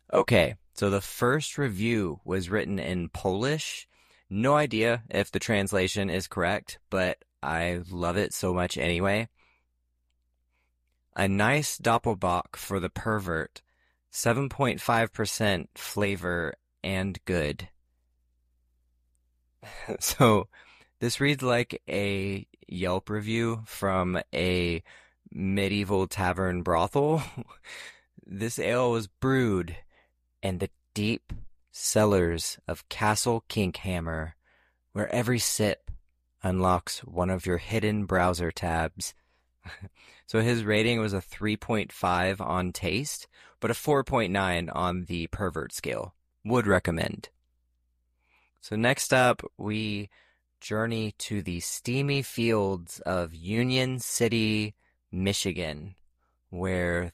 Okay, so the first review was written in Polish. No idea if the translation is correct, but I love it so much anyway. A nice Doppelbock for the pervert, 7.5% flavor and good. So this reads like a Yelp review from a medieval tavern brothel. This ale was brewed in the deep cellars of Castle Kinkhammer, where every sip unlocks one of your hidden browser tabs. So his rating was a 3.5 on taste, but a 4.9 on the pervert scale. Would recommend. So next up, we journey to the steamy fields of Union City, Michigan, where